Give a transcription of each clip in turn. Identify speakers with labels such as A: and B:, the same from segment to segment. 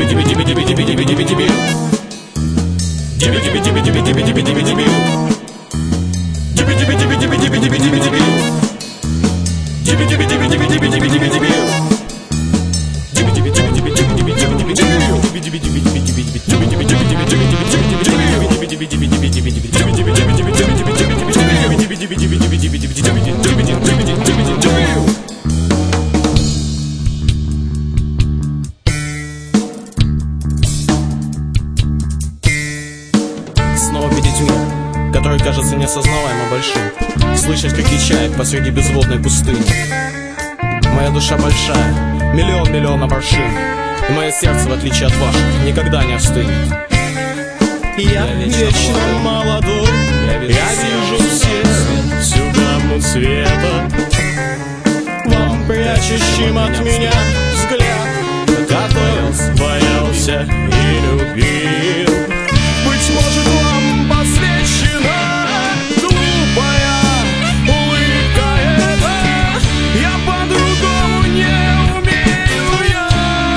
A: Снова видеть мир, который кажется неосознаваемо большим, слышать крики чаек посреди безводной пустыни. Моя душа большая, миллион вершин, и мое сердце, в отличие от ваших, никогда не остынет. Я вечно молодой, я вижу всю гамму цвета, вам прячущим от меня взгляд, который боялся и любил. Быть может, вам посвящена глупая улыбка эта, я по-другому не умею я.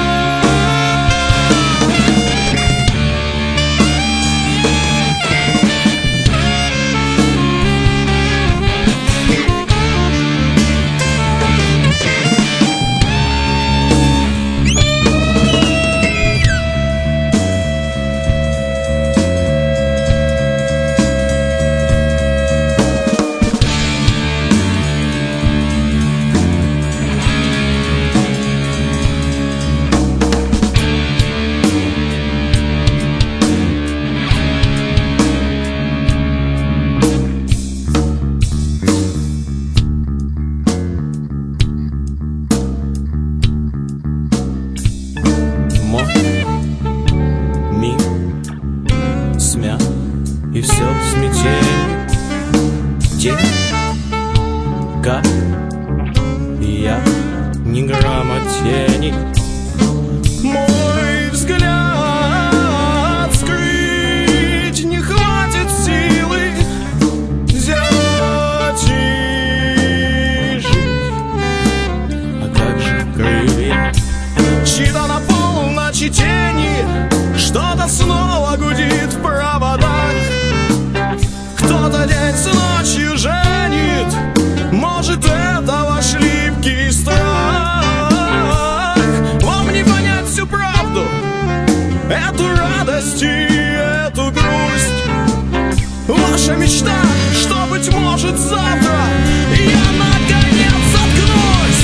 A: Мир смят, и все в смятении. Тень, как и я, ни грамма тени. Мой взгляд скрыть не хватит силы, взять и жить. А как же крылья? Чьи-то на полночи тени, что-то снова гудит в проводах. Кто-то день с ночью женит, может, это ваш липкий страх. Вам не понять всю правду, эту радость и эту грусть. Ваша мечта, что, быть может, завтра я наконец заткнусь.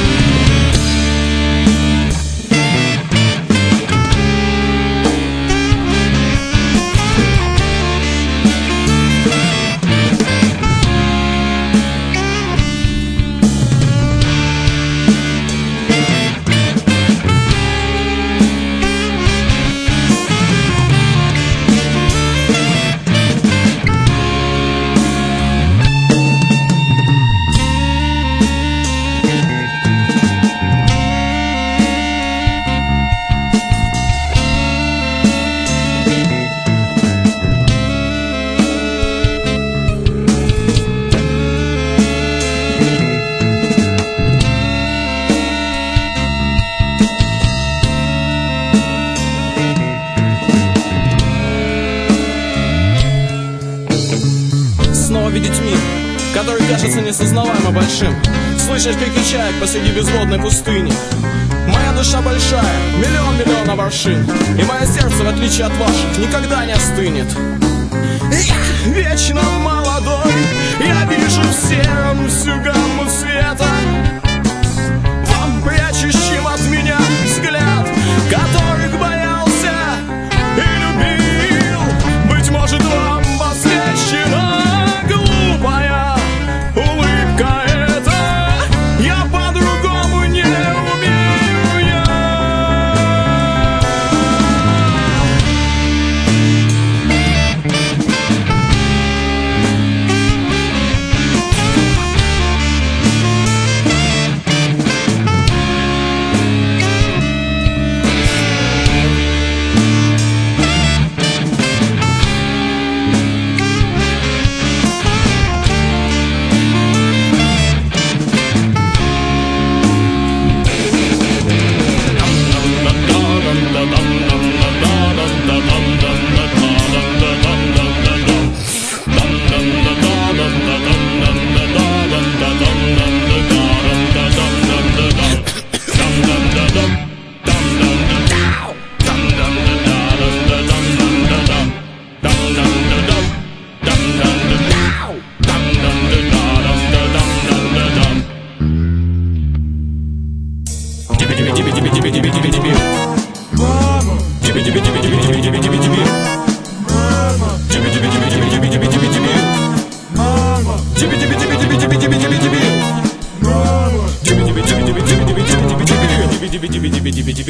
A: Снова видеть мир, который кажется несознаваемо большим, слышать крики чаек посреди безводной пустыни. Моя душа большая, миллион вершин, и мое сердце, в отличие от ваших, никогда не остынет. Я вечно молодой, я вижу в сером всю гамму света, вам прячущим от меня взгляд, которых боялся и любил. Быть может, вам посвящена глупая улыбка эта, я по-другому не умею я.